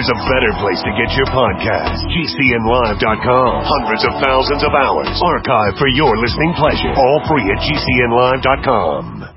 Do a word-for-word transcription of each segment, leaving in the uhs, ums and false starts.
there's a better place to get your podcast. G C N live dot com. Hundreds of thousands of hours archived for your listening pleasure. All free at G C N live dot com.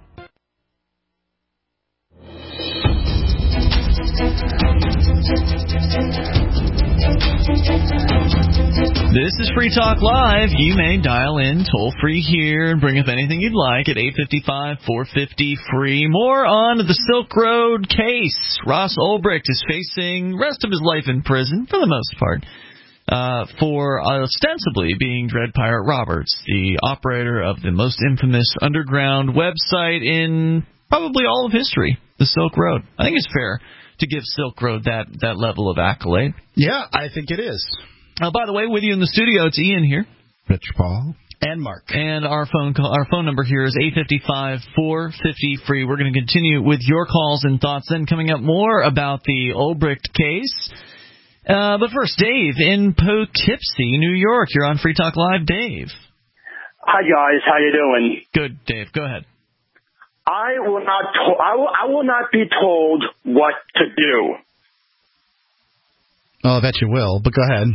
This is Free Talk Live. You may dial in toll-free here and bring up anything you'd like at eight five five, four five zero, free. More on the Silk Road case. Ross Ulbricht is facing the rest of his life in prison, for the most part, uh, for ostensibly being Dread Pirate Roberts, the operator of the most infamous underground website in probably all of history, the Silk Road. I think it's fair to give Silk Road that, that level of accolade. Yeah, I think it is. Uh, by the way, with you in the studio, it's Ian here. Rich Paul. And Mark. And our phone call, our phone number here is eight five five, four five zero, free. We're going to continue with your calls and thoughts. Then coming up more about the Ulbricht case. Uh, but first, Dave in Poughkeepsie, New York. You're on Free Talk Live. Dave. Hi, guys. How you doing? Good, Dave. Go ahead. I will not. To- I will. I will not be told what to do. Oh, I bet you will. But go ahead.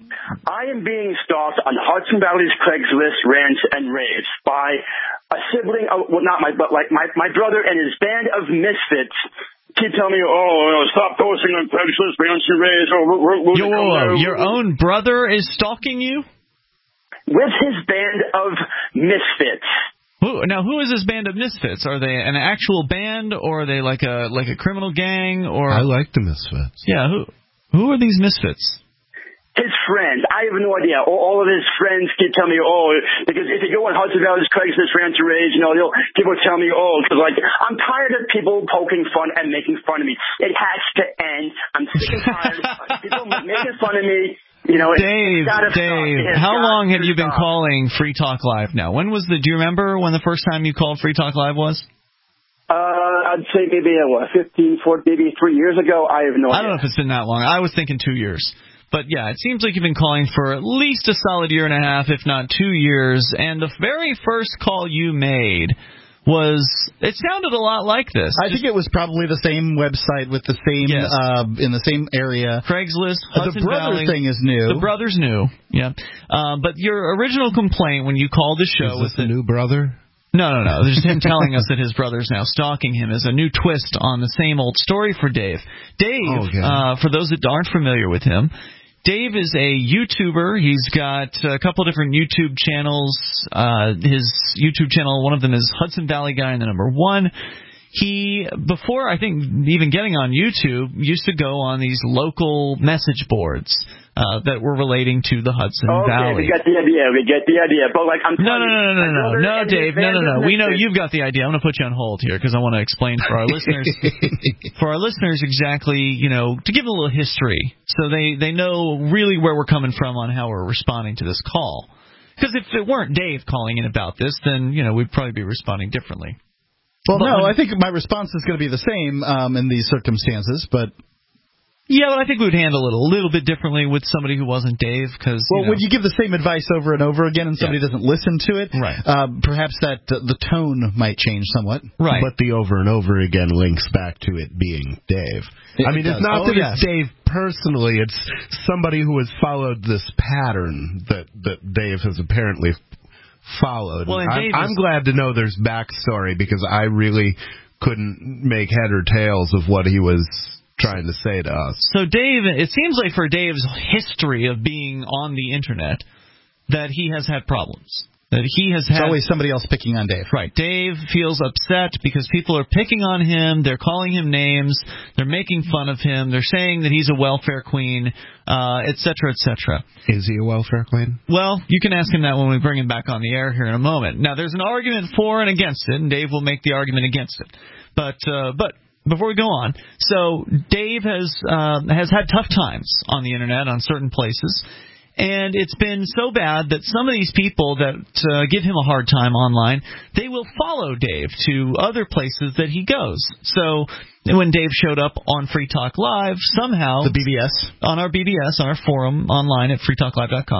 I am being stalked on Hudson Valley's Craigslist rants and raves by a sibling. Of, well, not my, but like my my brother and his band of misfits. Keep telling me, oh, stop posting on Craigslist rants and raves. Oh, we're, we're, Yo, whoa, your own brother is stalking you? With his band of misfits. Who, now, who is this band of misfits? Are they an actual band, or are they like a like a criminal gang? Or I like the misfits. Yeah, who who are these misfits? His friends. I have no idea. All, all of his friends keep telling me, oh, because if you go on Hudson Valley's Craigslist rant and rage, you know, they'll, people tell me, oh, because, like, I'm tired of people poking fun and making fun of me. It has to end. I'm sick and tired of people making fun of me. You know, Dave, it's Dave, it how long have you been stop. calling Free Talk Live now? When was the, do you remember when the first time you called Free Talk Live was? Uh, I'd say maybe, uh, what, fifteen, fourteen, maybe three years ago. I have no idea. I don't know if it's been that long. I was thinking two years. But, yeah, it seems like you've been calling for at least a solid year and a half, if not two years. And the very first call you made was, it sounded a lot like this. I Just, think it was probably the same website with the same, yes. uh, in the same area. Craigslist, uh, The brother Valley. thing is new. The brother's new, yeah. Uh, but your original complaint when you called the show is this was a new brother? No, no, no. There's him telling us that his brother's now stalking him is a new twist on the same old story for Dave. Dave, oh, okay. uh, for those that aren't familiar with him, Dave is a YouTuber. He's got a couple different YouTube channels. Uh, his YouTube channel, one of them is Hudson Valley Guy and the number one. He, before I think even getting on YouTube, used to go on these local message boards uh, that were relating to the Hudson okay, Valley. we get the idea. We get the idea. But like I'm no, no, no, no, no, no, no, Dave, no, no, no. We know misfits. you've got the idea. I'm going to put you on hold here because I want to explain for our listeners, for our listeners exactly, you know, to give them a little history so they they know really where we're coming from on how we're responding to this call. Because if it weren't Dave calling in about this, then you know we'd probably be responding differently. Well, but no, when, I think my response is going to be the same um, in these circumstances, but... Yeah, but I think we would handle it a little bit differently with somebody who wasn't Dave. Cause, well, you know, when you give the same advice over and over again and somebody yeah. doesn't listen to it, right. uh, perhaps that uh, the tone might change somewhat. Right. But the over and over again links back to it being Dave. It, I mean, it it's not oh, that yes. it's Dave personally. It's somebody who has followed this pattern that, that Dave has apparently followed. Well, and I'm, Dave I'm is, glad to know there's backstory because I really couldn't make head or tails of what he was trying to say to us. So Dave, it seems like for Dave's history of being on the internet that he has had problems. That he has had. It's always somebody else picking on Dave. Right. Dave feels upset because people are picking on him. They're calling him names. They're making fun of him. They're saying that he's a welfare queen, uh, et cetera, et cetera. Is he a welfare queen? Well, you can ask him that when we bring him back on the air here in a moment. Now, there's an argument for and against it, and Dave will make the argument against it. But, uh, but. Before we go on, so Dave has uh, has had tough times on the internet on certain places, and it's been so bad that some of these people that uh, give him a hard time online, they will follow Dave to other places that he goes. So when Dave showed up on Free Talk Live, somehow the B B S on our B B S on our forum online at free talk live dot com.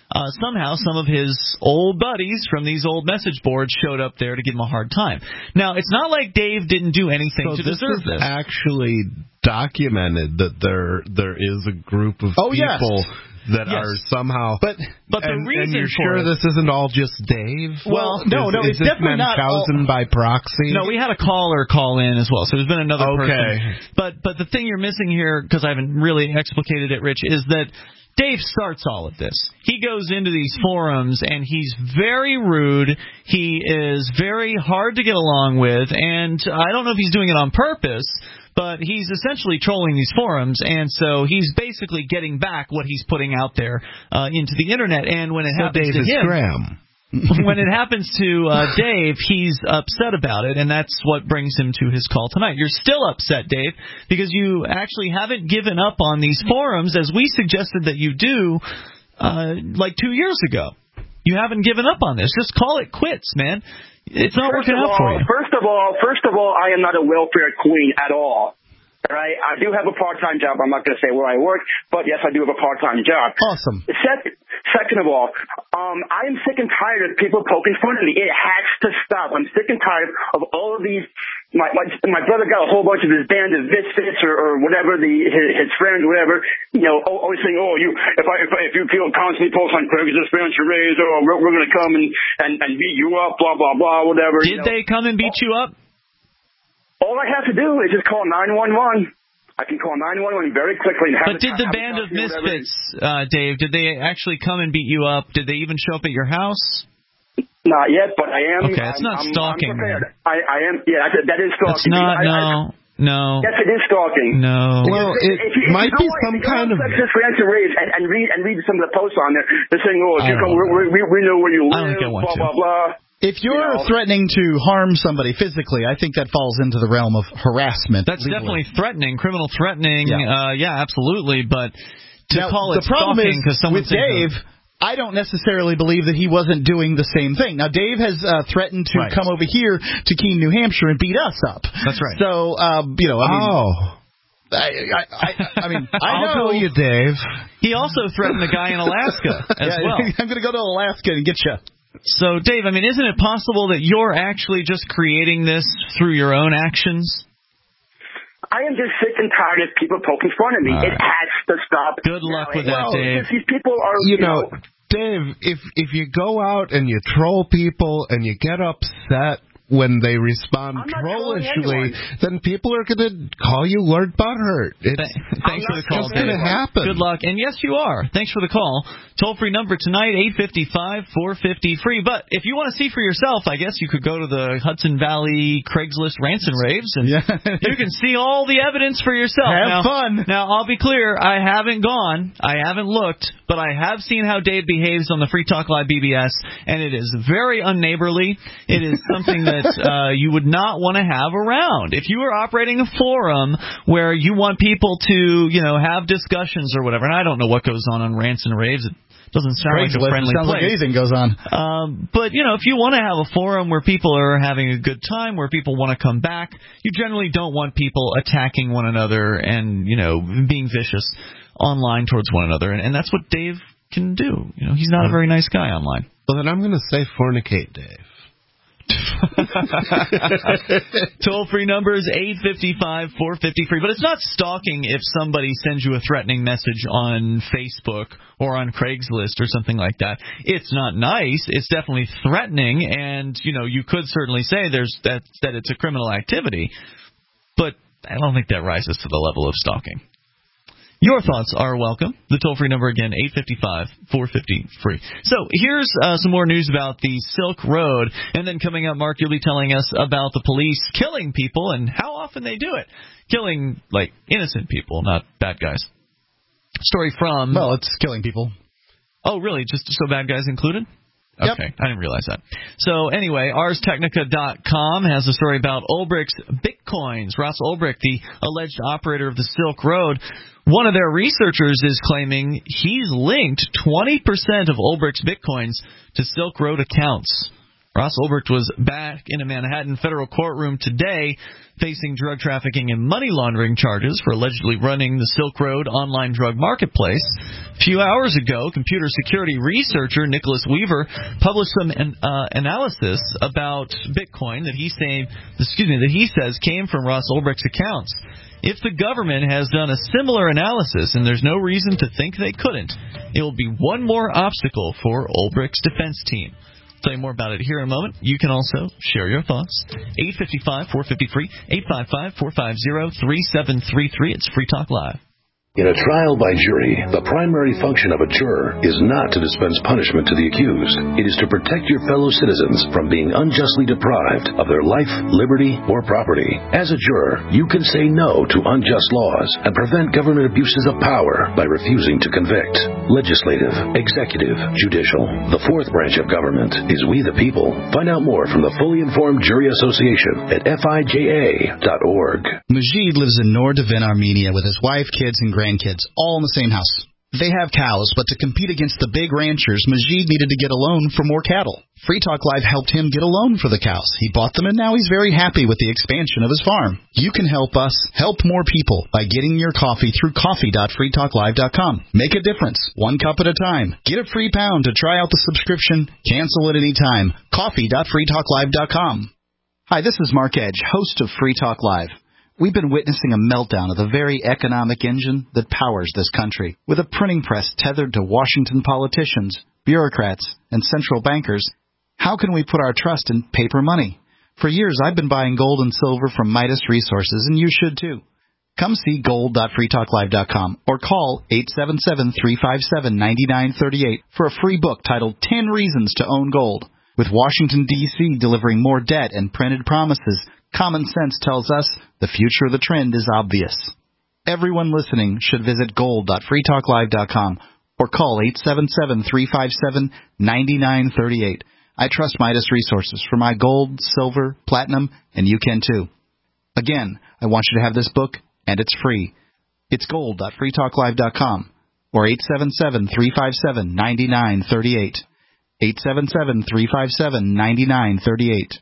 uh, somehow some of his old buddies from these old message boards showed up there to give him a hard time. Now, it's not like Dave didn't do anything so to this deserve is this. Actually documented that there there is a group of oh, people yes. that yes. are somehow. But but the and, reason and you're for sure it, this isn't all just Dave? Well, no, is, no, is it's this definitely not Munchausen all... by proxy. No, we had a caller call in as well, so there's been another okay. person. But but the thing you're missing here, because I haven't really explicated it, Rich, is that Dave starts all of this. He goes into these forums, and he's very rude. He is very hard to get along with, and I don't know if he's doing it on purpose, but he's essentially trolling these forums, and so he's basically getting back what he's putting out there uh, into the Internet. And when it so happens Dave to is him... Graham. when it happens to uh, Dave, he's upset about it, and that's what brings him to his call tonight. You're still upset, Dave, because you actually haven't given up on these forums, as we suggested that you do uh, like two years ago. You haven't given up on this. Just call it quits, man. It's not first working out all, for you. First of all, first of all, I am not a welfare queen at all. Right? I do have a part-time job. I'm not going to say where I work, but yes, I do have a part-time job. Awesome. Second, second of all, um, I am sick and tired of people poking fun at me. It has to stop. I'm sick and tired of all of these. My my, my brother got a whole bunch of his band of misfits or, or whatever, the his, his friends, whatever. You know, always saying, "Oh, you if I if, I, if you people constantly post on Craigslist, fans your raise, or we're, we're going to come and, and and beat you up, blah blah blah, whatever." Did you know. they come and beat you up? All I have to do is just call nine one one. I can call nine one one very quickly. And have But did the band of misfits, uh, Dave, did they actually come and beat you up? Did they even show up at your house? Not yet, but I am. Okay, that's I'm, not I'm, stalking. I'm prepared. I, I am. Yeah, that, that is stalking. That's not. I, no. I, No. Yes, it is stalking. No. Well, it if you, if might you be go, some if you kind go of. on Sexist Rants and Raves and, and read and read some of the posts on there. They're saying, "Oh, if you come, we, we, we know where you live." I don't think I want blah to. blah blah. If you're You know. threatening to harm somebody physically, I think that falls into the realm of harassment. That's legally. definitely threatening, criminal threatening. Yeah, uh, yeah absolutely. But to now, call it the problem stalking is because someone with Dave. I don't necessarily believe that he wasn't doing the same thing. Now, Dave has uh, threatened to right. come over here to Keene, New Hampshire, and beat us up. That's right. So, um, you know, I mean, Oh. I, I, I, I mean, I I'll know. tell you, Dave. He also threatened the guy in Alaska as yeah, well. I'm going to go to Alaska and get you. So, Dave, I mean, isn't it possible that you're actually just creating this through your own actions? I am just sick and tired of people poking fun at me. All It right. has to stop. Good luck now. with that, well, Dave. These people are, You you know, know Dave, if if you go out and you troll people and you get upset when they respond I'm not trolling trollishly, anyone. then people are going to call you Lord Butthurt. It's, Th- Thanks for the it's call, just Dave. going to happen. Good luck. And yes, you are. Thanks for the call. Toll-free number tonight, eight five five, four five zero, free. But if you want to see for yourself, I guess you could go to the Hudson Valley Craigslist Rants and Raves, and Yeah. you can see all the evidence for yourself. Have now, fun. Now, I'll be clear. I haven't gone. I haven't looked. But I have seen how Dave behaves on the Free Talk Live B B S, and it is very unneighborly. It is something that uh, you would not want to have around. If you are operating a forum where you want people to, you know, have discussions or whatever, and I don't know what goes on on Rants and Raves. It doesn't sound like a Craigslist, friendly sounds place. like anything goes on. Um, but, you know, if you want to have a forum where people are having a good time, where people want to come back, you generally don't want people attacking one another and, you know, being vicious online towards one another. And, and that's what Dave can do. You know, he's not a very nice guy online. Well, then I'm going to say fornicate, Dave. Toll-free number is eight five five, four five zero, free. But it's not stalking if somebody sends you a threatening message on Facebook or on Craigslist or something like that. It's not nice. It's definitely threatening, and, you know, you could certainly say there's that that it's a criminal activity. But I don't think that rises to the level of stalking. Your thoughts are welcome. The toll-free number again, eight five five, four five zero, free. So here's uh, some more news about the Silk Road. And then coming up, Mark, you'll be telling us about the police killing people and how often they do it. Killing, like, innocent people, not bad guys. Story from... Well, it's killing people. Oh, really? Just so bad guys included? Okay, Yep. I didn't realize that. So anyway, ars technica dot com has a story about Ulbricht's Bitcoins. Ross Ulbricht, the alleged operator of the Silk Road, one of their researchers is claiming he's linked twenty percent of Ulbricht's Bitcoins to Silk Road accounts. Ross Ulbricht was back in a Manhattan federal courtroom today, facing drug trafficking and money laundering charges for allegedly running the Silk Road online drug marketplace. A few hours ago, computer security researcher Nicholas Weaver published some uh, analysis about Bitcoin that he say, excuse me, that he says came from Ross Ulbricht's accounts. If the government has done a similar analysis, and there's no reason to think they couldn't, it will be one more obstacle for Ulbricht's defense team. Tell you more about it here in a moment. You can also share your thoughts. eight five five, four five zero, free, eight five five, four five zero, three seven three three. It's Free Talk Live. In a trial by jury, the primary function of a juror is not to dispense punishment to the accused. It is to protect your fellow citizens from being unjustly deprived of their life, liberty, or property. As a juror, you can say no to unjust laws and prevent government abuses of power by refusing to convict. Legislative, executive, judicial. The fourth branch of government is we the people. Find out more from the Fully Informed Jury Association at F I J A dot org. Majid lives in Nor Devin, Armenia with his wife, kids, and grandkids, all in the same house. They have cows, but to compete against the big ranchers, Majid needed to get a loan for more cattle. Free Talk Live helped him get a loan for the cows. He bought them, and now he's very happy with the expansion of his farm. You can help us help more people by getting your coffee through coffee dot free talk live dot com. Make a difference, one cup at a time. Get a free pound to try out the subscription. Cancel at any time. coffee dot free talk live dot com. Hi, this is Mark Edge, host of Free Talk Live. We've been witnessing a meltdown of the very economic engine that powers this country. With a printing press tethered to Washington politicians, bureaucrats, and central bankers, how can we put our trust in paper money? For years, I've been buying gold and silver from Midas Resources, and you should too. Come see gold dot free talk live dot com or call eight seven seven, three five seven, nine nine three eight for a free book titled ten Reasons to Own Gold. With Washington, D C delivering more debt and printed promises, common sense tells us the future of the trend is obvious. Everyone listening should visit gold dot free talk live dot com or call eight seven seven, three five seven, nine nine three eight. I trust Midas Resources for my gold, silver, platinum, and you can too. Again, I want you to have this book, and it's free. It's gold dot free talk live dot com or eight seven seven, three five seven, nine nine three eight. eight seven seven, three five seven, nine nine three eight.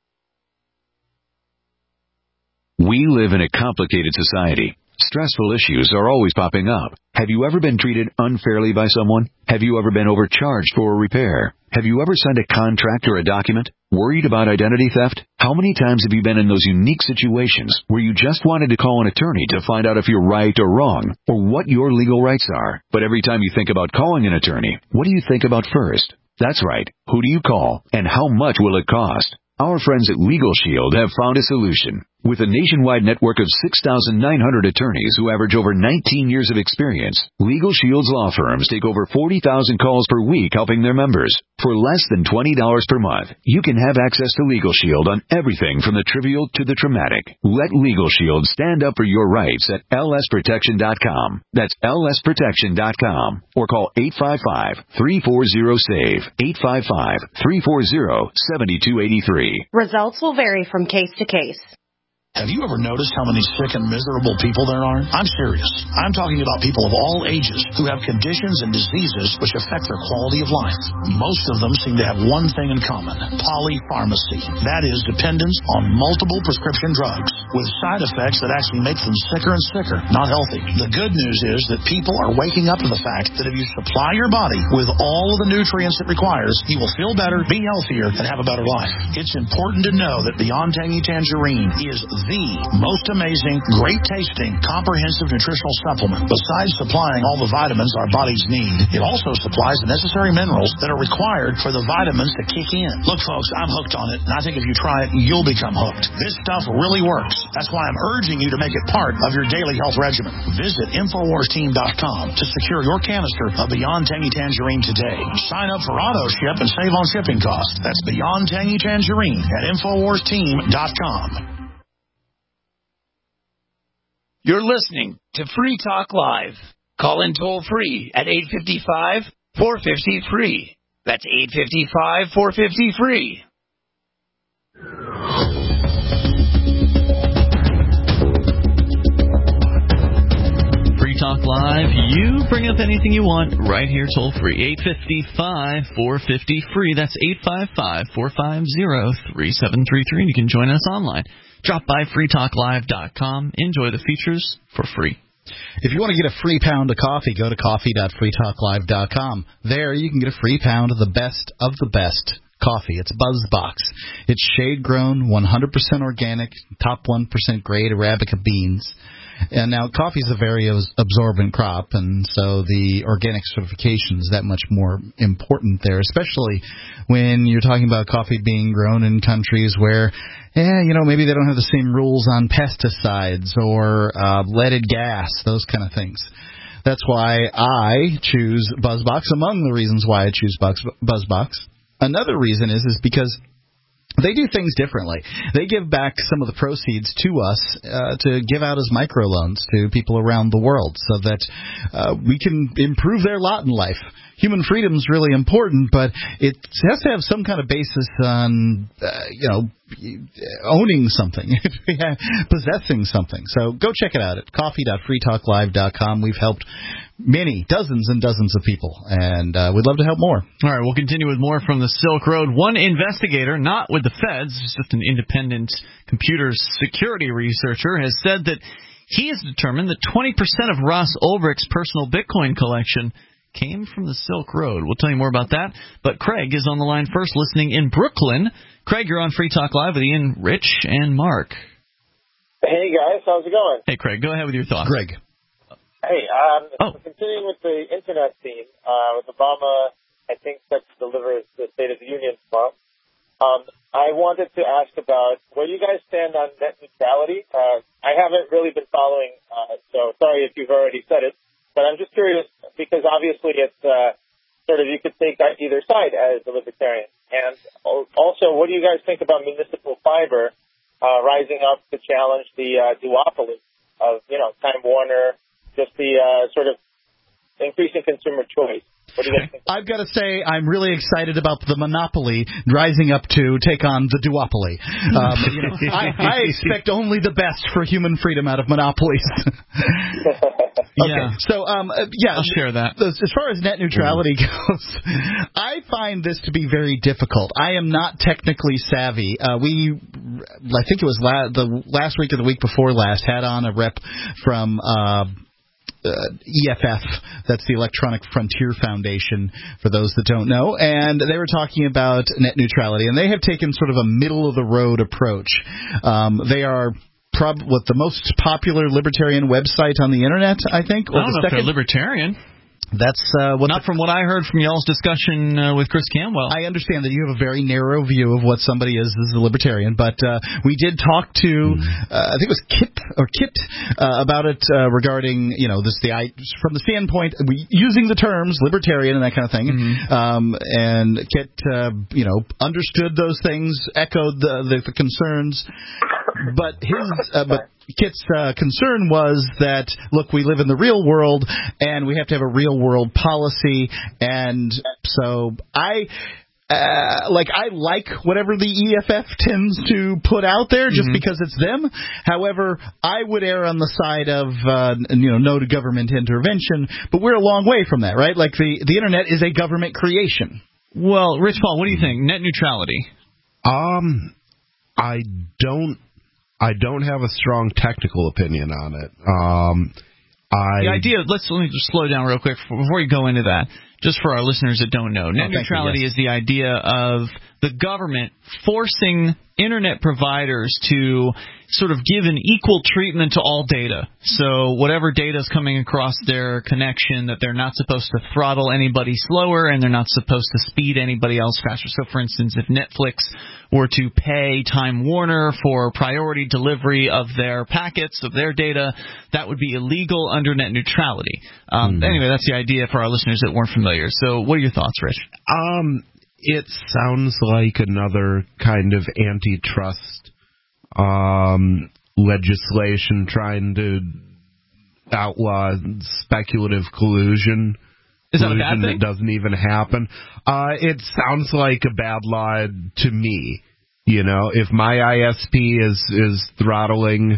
We live in a complicated society. Stressful issues are always popping up. Have you ever been treated unfairly by someone? Have you ever been overcharged for a repair? Have you ever signed a contract or a document? Worried about identity theft? How many times have you been in those unique situations where you just wanted to call an attorney to find out if you're right or wrong, or what your legal rights are? But every time you think about calling an attorney, what do you think about first? That's right. Who do you call, and how much will it cost? Our friends at Legal Shield have found a solution. With a nationwide network of six thousand nine hundred attorneys who average over nineteen years of experience, Legal Shield's law firms take over forty thousand calls per week helping their members. For less than twenty dollars per month, you can have access to Legal Shield on everything from the trivial to the traumatic. Let Legal Shield stand up for your rights at L S protection dot com. That's L S protection dot com. Or call eight five five, three four zero, SAVE, eight five five, three four zero, seven two eight three. Results will vary from case to case. Have you ever noticed how many sick and miserable people there are? I'm serious. I'm talking about people of all ages who have conditions and diseases which affect their quality of life. Most of them seem to have one thing in common: polypharmacy. That is, dependence on multiple prescription drugs with side effects that actually make them sicker and sicker, not healthy. The good news is that people are waking up to the fact that if you supply your body with all of the nutrients it requires, you will feel better, be healthier, and have a better life. It's important to know that Beyond Tangy Tangerine is the most amazing, great-tasting, comprehensive nutritional supplement. Besides supplying all the vitamins our bodies need, it also supplies the necessary minerals that are required for the vitamins to kick in. Look, folks, I'm hooked on it, and I think if you try it, you'll become hooked. This stuff really works. That's why I'm urging you to make it part of your daily health regimen. Visit Infowars Team dot com to secure your canister of Beyond Tangy Tangerine today. Sign up for auto ship and save on shipping costs. That's Beyond Tangy Tangerine at Infowars Team dot com. You're listening to Free Talk Live. Call in toll free at eight five five, four five zero, free. That's eight five five, four five zero, free. Free Talk Live. You bring up anything you want right here toll free. eight five five, four five zero, free. That's eight five five, four five zero, three seven three three. And you can join us online. Drop by free talk live dot com. Enjoy the features for free. If you want to get a free pound of coffee, go to coffee dot free talk live dot com. There you can get a free pound of the best of the best coffee. It's BuzzBox. It's shade-grown, one hundred percent organic, top one percent grade Arabica beans. And now coffee is a very absorbent crop, and so the organic certification is that much more important there, especially when you're talking about coffee being grown in countries where, yeah, you know, maybe they don't have the same rules on pesticides or uh, leaded gas, those kind of things. That's why I choose BuzzBox, among the reasons why I choose BuzzBox. Another reason is is because they do things differently. They give back some of the proceeds to us uh, to give out as microloans to people around the world so that uh, we can improve their lot in life. Human freedom is really important, but it has to have some kind of basis on, uh, you know, owning something, possessing something. So go check it out at coffee dot free talk live dot com. We've helped many, dozens and dozens of people, and uh, we'd love to help more. All right, we'll continue with more from the Silk Road. One investigator, not with the feds, just an independent computer security researcher, has said that he has determined that twenty percent of Ross Ulbricht's personal Bitcoin collection came from the Silk Road. We'll tell you more about that, but Craig is on the line first, listening in Brooklyn. Craig, you're on Free Talk Live with Ian, Rich, and Mark. Hey, guys. How's it going? Hey, Craig. Go ahead with your thoughts. Greg. Hey, um, oh. continuing with the Internet theme, uh, with Obama, I think, set to deliver the State of the Union tomorrow. Um, I wanted to ask about where you guys stand on net neutrality. Uh, I haven't really been following, uh, so sorry if you've already said it, but I'm just curious because obviously it's uh, sort of you could take either side as a libertarian. And also, what do you guys think about municipal fiber uh, rising up to challenge the uh, duopoly of, you know, Time Warner, just the uh, sort of increasing consumer choice? What do you guys think? I've got to say, I'm really excited about the monopoly rising up to take on the duopoly. Um, you know, I, I expect only the best for human freedom out of monopolies. Okay, yeah. So, um, uh, yeah, I'll share that. As far as net neutrality goes, I find this to be very difficult. I am not technically savvy. Uh, we, I think it was la- the last week or the week before last, had on a rep from Uh, Uh, E F F, that's the Electronic Frontier Foundation, for those that don't know, and they were talking about net neutrality, and they have taken sort of a middle-of-the-road approach. Um, they are prob- what the most popular libertarian website on the Internet, I think? Or I don't the know second? if they're libertarian. That's uh, what Not the, from what I heard from y'all's discussion uh, with Chris Camwell. I understand that you have a very narrow view of what somebody is as a libertarian, but uh, we did talk to, uh, I think it was Kip or Kit uh, about it uh, regarding, you know, this the I, from the standpoint we, using the terms libertarian and that kind of thing. Mm-hmm. Um, and Kit, uh, you know, understood those things, echoed the, the, the concerns, but his, uh, but. Kit's uh, concern was that, look, we live in the real world, and we have to have a real-world policy, and so I... Uh, like, I like whatever the E F F tends to put out there just mm-hmm. because it's them. However, I would err on the side of, uh, you know, no to government intervention, but we're a long way from that, right? Like, the, the Internet is a government creation. Well, Rich Paul, what do you think? Net neutrality? Um, I don't I don't have a strong technical opinion on it. Um, I the idea. Let's let me just slow down real quick before you go into that. Just for our listeners that don't know, net oh, neutrality you, yes. is the idea of the government forcing Internet providers to sort of give an equal treatment to all data. So whatever data is coming across their connection, that they're not supposed to throttle anybody slower and they're not supposed to speed anybody else faster. So, for instance, if Netflix were to pay Time Warner for priority delivery of their packets, of their data, that would be illegal under net neutrality. Um, mm-hmm. Anyway, that's the idea for our listeners that weren't familiar. So what are your thoughts, Rich? Um, it sounds like another kind of antitrust um, legislation trying to outlaw speculative collusion. Is that a bad thing? That doesn't even happen. Uh, it sounds like a bad law to me. You know, if my I S P is is throttling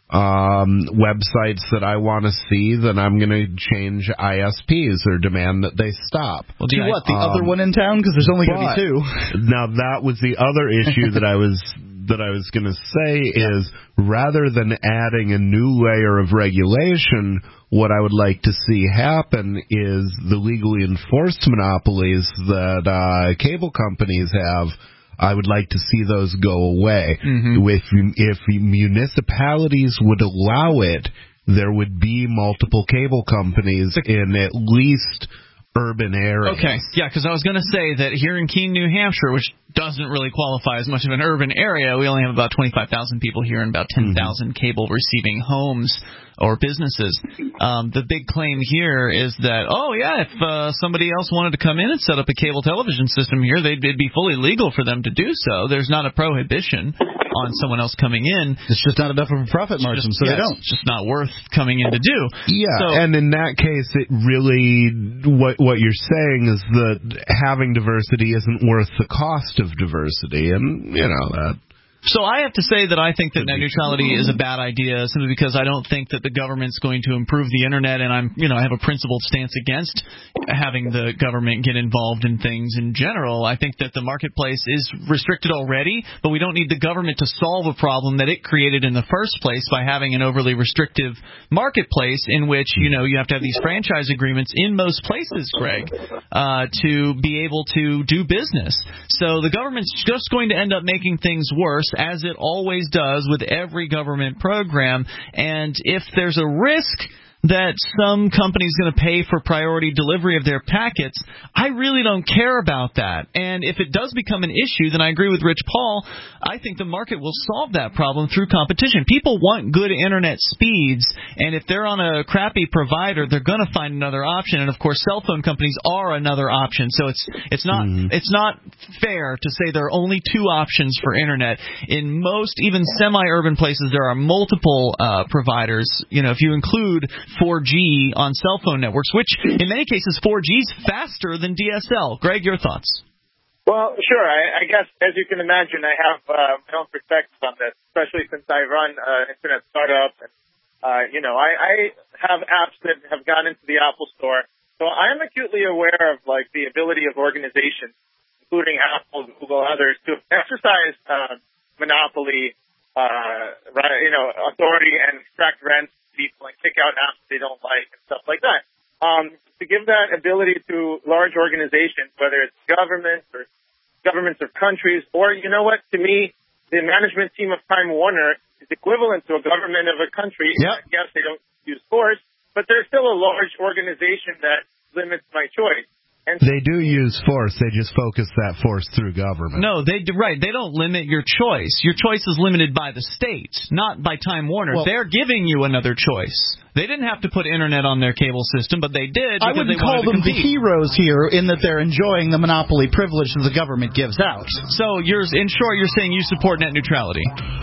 um, websites that I want to see, then I'm going to change I S Ps or demand that they stop. Well, do you what, the um, other one in town? Because there's only going to be two. Now, that was the other issue that I was that I was going to say is rather than adding a new layer of regulation, what I would like to see happen is the legally enforced monopolies that uh, cable companies have. I would like to see those go away. Mm-hmm. If, if municipalities would allow it, there would be multiple cable companies in at least urban areas. Okay, yeah, because I was going to say that here in Keene, New Hampshire, which doesn't really qualify as much of an urban area, we only have about twenty-five thousand people here and about ten thousand mm-hmm. cable receiving homes or businesses. Um, the big claim here is that, oh, yeah, if uh, somebody else wanted to come in and set up a cable television system here, they'd, it'd be fully legal for them to do so. There's not a prohibition on someone else coming in. It's just not enough of a profit margin, just, so yes, they don't. It's just not worth coming in to do. Yeah, so, and in that case, it really, what what you're saying is that having diversity isn't worth the cost of diversity, and, you know, that... So I have to say that I think that net neutrality is a bad idea simply because I don't think that the government's going to improve the internet, and I'm, you know, I have a principled stance against having the government get involved in things in general. I think that the marketplace is restricted already, but we don't need the government to solve a problem that it created in the first place by having an overly restrictive marketplace in which, you know, you have to have these franchise agreements in most places, Greg, uh, to be able to do business. So the government's just going to end up making things worse, as it always does with every government program. And if there's a risk that some company's going to pay for priority delivery of their packets, I really don't care about that. And if it does become an issue, then I agree with Rich Paul. I think the market will solve that problem through competition. People want good internet speeds, and if they're on a crappy provider, they're going to find another option. And of course, cell phone companies are another option. So it's it's not mm. it's not fair to say there are only two options for internet. In most, even semi-urban places, there are multiple uh, providers. You know, if you include four G on cell phone networks, which in many cases four G is faster than D S L. Greg, your thoughts? Well, sure. I, I guess, as you can imagine, I have uh, my own perspective on this, especially since I run an uh, internet startup. And, uh, you know, I, I have apps that have gone into the Apple Store. So I am acutely aware of, like, the ability of organizations, including Apple, Google, others, to exercise uh, monopoly, uh, right, you know, authority and extract rents people and kick out apps they don't like and stuff like that. Um, to give that ability to large organizations, whether it's governments or governments of countries, or, you know what, to me, the management team of Time Warner is equivalent to a government of a country. Yep. Yes, they don't use force, but they're still a large organization that limits my choice. And they do use force. They just focus that force through government. No, they right. They don't limit your choice. Your choice is limited by the state, not by Time Warner. Well, they're giving you another choice. They didn't have to put internet on their cable system, but they did. I wouldn't they call them the heroes here in that they're enjoying the monopoly privilege that the government gives out. So, you're, in short, you're saying you support net neutrality.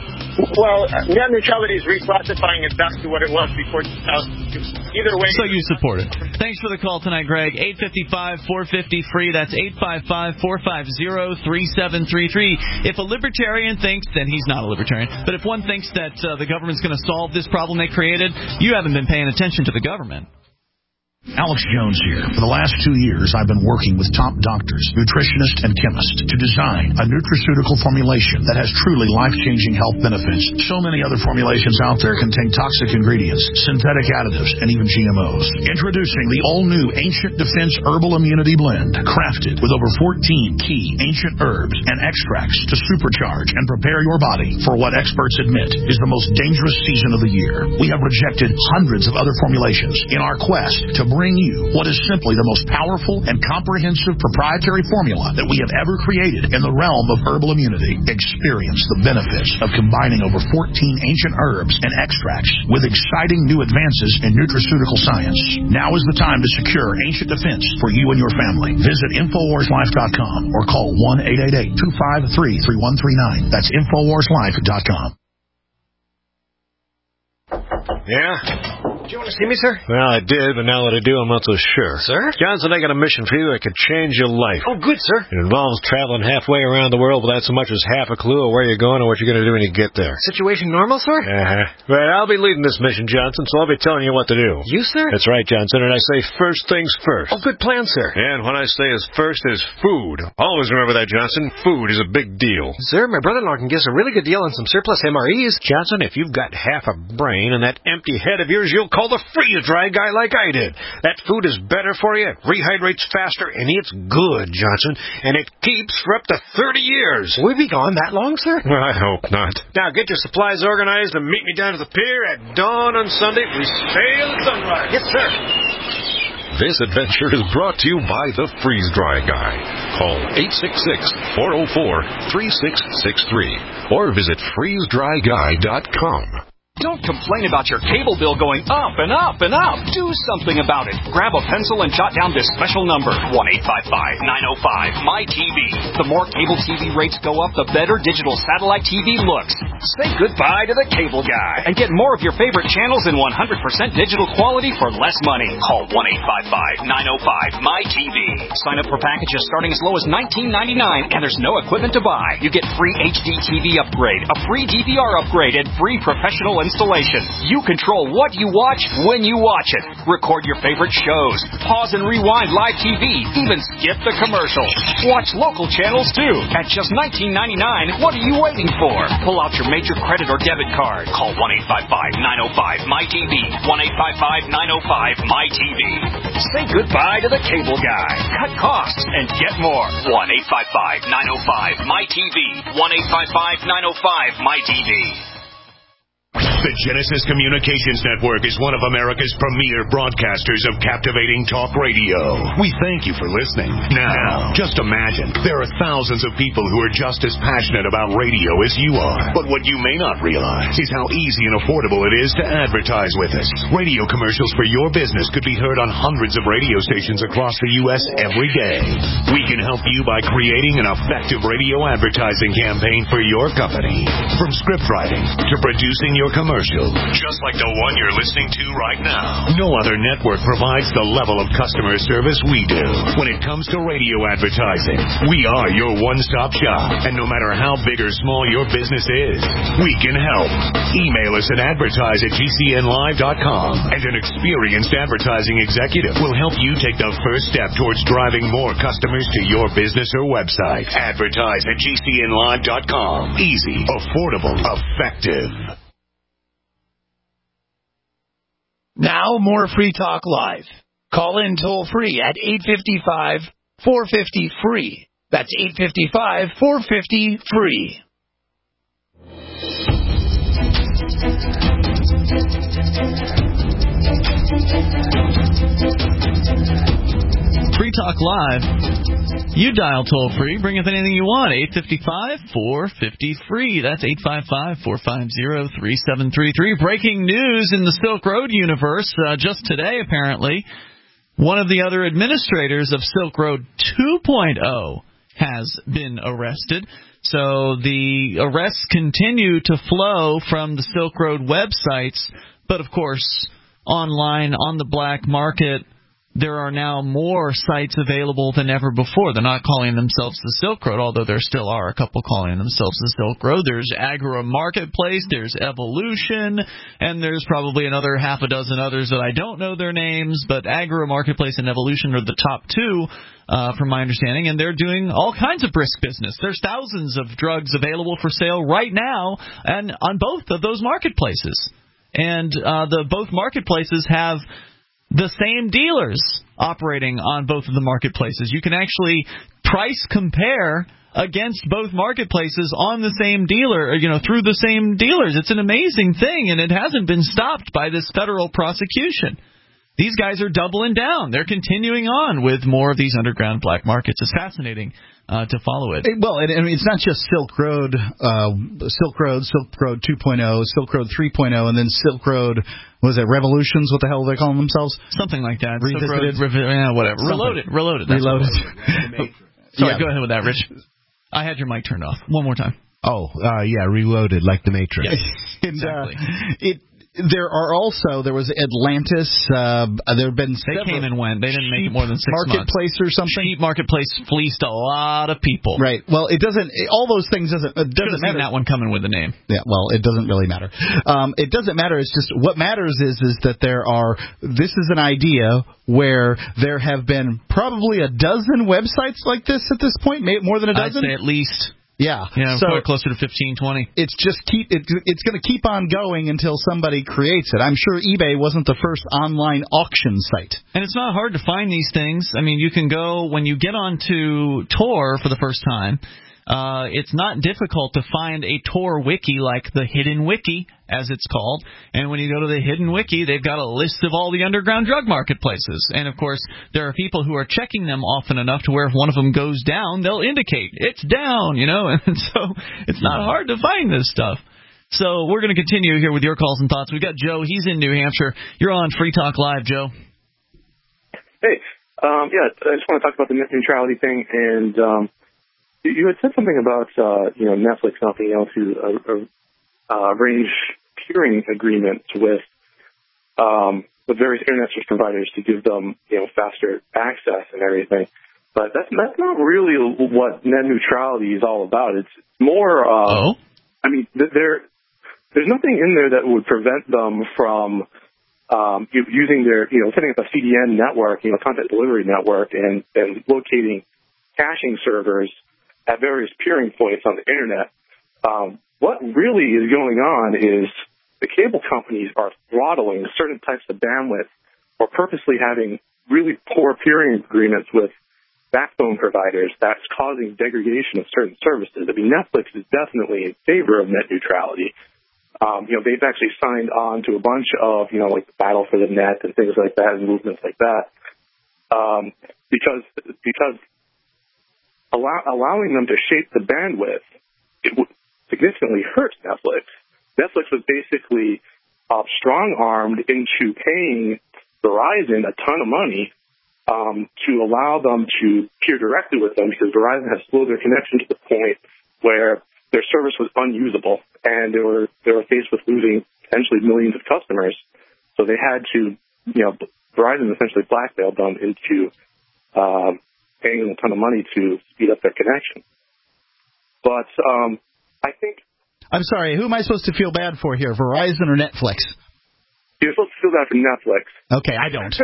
Well, net neutrality is reclassifying it back to what it was before two thousand two. Either way. So you support it. Thanks for the call tonight, Greg. eight five five, four five zero, free. That's eight five five, four five zero, three seven three three. If a libertarian thinks, then he's not a libertarian, but if one thinks that uh, the government's going to solve this problem they created, you haven't been paying attention to the government. Alex Jones here. For the last two years, I've been working with top doctors, nutritionists, and chemists to design a nutraceutical formulation that has truly life-changing health benefits. So many other formulations out there contain toxic ingredients, synthetic additives, and even G M Os. Introducing the all-new Ancient Defense Herbal Immunity Blend, crafted with over fourteen key ancient herbs and extracts to supercharge and prepare your body for what experts admit is the most dangerous season of the year. We have rejected hundreds of other formulations in our quest to bring you what is simply the most powerful and comprehensive proprietary formula that we have ever created in the realm of herbal immunity. Experience the benefits of combining over fourteen ancient herbs and extracts with exciting new advances in nutraceutical science. Now is the time to secure Ancient Defense for you and your family. Visit Infowars Life dot com or call one eight eight eight, two five three, three one three nine. That's Infowars Life dot com. Yeah. you want to see me, sir? Well, I did, but now that I do, I'm not so sure. Sir? Johnson, I got a mission for you that could change your life. Oh, good, sir. It involves traveling halfway around the world without so much as half a clue of where you're going or what you're going to do when you get there. Situation normal, sir? Uh-huh. Right, I'll be leading this mission, Johnson, so I'll be telling you what to do. You, sir? That's right, Johnson, and I say first things first. Oh, good plan, sir. And what I say is first is food. Always remember that, Johnson. Food is a big deal. Sir, my brother-in-law can get us a really good deal on some surplus M R Es. Johnson, if you've got half a brain and that empty head of yours, you'll call the freeze-dry guy like I did. That food is better for you, it rehydrates faster, and it's good, Johnson, and it keeps for up to thirty years. Will we be gone that long, sir? Well, I hope not. Now, get your supplies organized and meet me down to the pier at dawn on Sunday. We sail at sunrise. Yes, sir. This adventure is brought to you by the Freeze-Dry Guy. Call eight six six, four oh four, three six six three or visit freeze dry guy dot com. Don't complain about your cable bill going up and up and up. Do something about it. Grab a pencil and jot down this special number, one eight five five, nine oh five, M Y T V. The more cable T V rates go up, the better digital satellite T V looks. Say goodbye to the cable guy and get more of your favorite channels in one hundred percent digital quality for less money. Call one eight five five, nine oh five, M Y T V. Sign up for packages starting as low as nineteen ninety-nine, and there's no equipment to buy. You get free H D T V upgrade, a free D V R upgrade, and free professional installation. You control what you watch when you watch it. Record your favorite shows. Pause and rewind live T V. Even skip the commercials. Watch local channels too. At just nineteen ninety-nine, what are you waiting for? Pull out your major credit or debit card. Call one eight five five, nine oh five, M Y T V. one eight five five, nine oh five, M Y T V. Say goodbye to the cable guy. Cut costs and get more. one eight five five, nine oh five, M Y T V. one eight five five, nine oh five, M Y T V. The Genesis Communications Network is one of America's premier broadcasters of captivating talk radio. We thank you for listening. Now, just imagine, there are thousands of people who are just as passionate about radio as you are. But what you may not realize is how easy and affordable it is to advertise with us. Radio commercials for your business could be heard on hundreds of radio stations across the U S every day. We can help you by creating an effective radio advertising campaign for your company. From script writing to producing your commercial, just like the one you're listening to right now. No other network provides the level of customer service we do. When it comes to radio advertising, we are your one-stop shop. And no matter how big or small your business is, we can help. Email us at advertise at G C N live dot com, and an experienced advertising executive will help you take the first step towards driving more customers to your business or website. Advertise at G C N live dot com. Easy, affordable, effective. Now, more Free Talk Live. Call in toll free at eight five five, four five zero, free. That's eight five five, four five zero, free. Free Talk Live. You dial toll free. Bring up anything you want. eight five five, four five zero, free. That's eight five five, four five zero, three seven three three. Breaking news in the Silk Road universe. Uh, just today, apparently, one of the other administrators of Silk Road two point oh has been arrested. So the arrests continue to flow from the Silk Road websites. But, of course, online, on the black market, there are now more sites available than ever before. They're not calling themselves the Silk Road, although there still are a couple calling themselves the Silk Road. There's Agora Marketplace, there's Evolution, and there's probably another half a dozen others that I don't know their names, but Agora Marketplace and Evolution are the top two, uh, from my understanding, and they're doing all kinds of brisk business. There's thousands of drugs available for sale right now and on both of those marketplaces. And uh, the both marketplaces have the same dealers operating on both of the marketplaces. You can actually price compare against both marketplaces on the same dealer, you know, through the same dealers. It's an amazing thing, and it hasn't been stopped by this federal prosecution. These guys are doubling down. They're continuing on with more of these underground black markets. It's fascinating uh, to follow it. Well, and, and it's not just Silk Road, uh, Silk Road, Silk Road two point oh, Silk Road three point oh, and then Silk Road, what was it, Revolutions? What the hell are they calling themselves? Something like that. Revisited? Silk Road, revi- yeah, whatever. Something. Reloaded. Reloaded. That's Reloaded. Sorry, yeah. Go ahead with that, Rich. I had your mic turned off. One more time. Oh, uh, yeah, Reloaded, like the Matrix. Yes, and, exactly. Uh, it there are also, there was Atlantis, uh, there have been They several. came and went. They didn't make it more than six Marketplace months. or something? Cheap Marketplace fleeced a lot of people. Right. Well, it doesn't, all those things doesn't, it doesn't matter. That one coming with a name. Yeah, well, it doesn't really matter. Um, it doesn't matter. It's just, what matters is, is that there are, this is an idea where there have been probably a dozen websites like this at this point, maybe more than a dozen? I'd say at least. Yeah. Yeah, so probably closer to fifteen, twenty. It's just keep it, it's going to keep on going until somebody creates it. I'm sure eBay wasn't the first online auction site. And it's not hard to find these things. I mean, you can go, when you get onto Tor for the first time, uh, it's not difficult to find a Tor wiki like the Hidden Wiki, as it's called. And when you go to the Hidden Wiki, they've got a list of all the underground drug marketplaces. And, of course, there are people who are checking them often enough to where if one of them goes down, they'll indicate it's down, you know. And so it's not hard to find this stuff. So we're going to continue here with your calls and thoughts. We've got Joe. He's in New Hampshire. You're on Free Talk Live, Joe. Hey, um, yeah, I just want to talk about the net neutrality thing. And um, you had said something about, uh, you know, Netflix not being able to uh, uh, arrange peering agreements with um, with various internet service providers to give them, you know, faster access and everything. But that's that's not really what net neutrality is all about. It's more. Uh, oh. I mean, there there's nothing in there that would prevent them from um, using their, you know, setting up a C D N network, you know, content delivery network, and and locating caching servers at various peering points on the internet. Um, what really is going on is the cable companies are throttling certain types of bandwidth or purposely having really poor peering agreements with backbone providers that's causing degradation of certain services. I mean, Netflix is definitely in favor of net neutrality. Um, you know, they've actually signed on to a bunch of, you know, like the Battle for the Net and things like that and movements like that. Um, because, because allow, allowing them to shape the bandwidth, it w- significantly hurts Netflix. Netflix was basically uh, strong-armed into paying Verizon a ton of money um, to allow them to peer directly with them, because Verizon has slowed their connection to the point where their service was unusable, and they were they were faced with losing potentially millions of customers. So they had to, you know, Verizon essentially blackmailed them into uh, paying them a ton of money to speed up their connection. But um, I think... I'm sorry, who am I supposed to feel bad for here, Verizon or Netflix? You're supposed to feel bad for Netflix. Okay, I don't.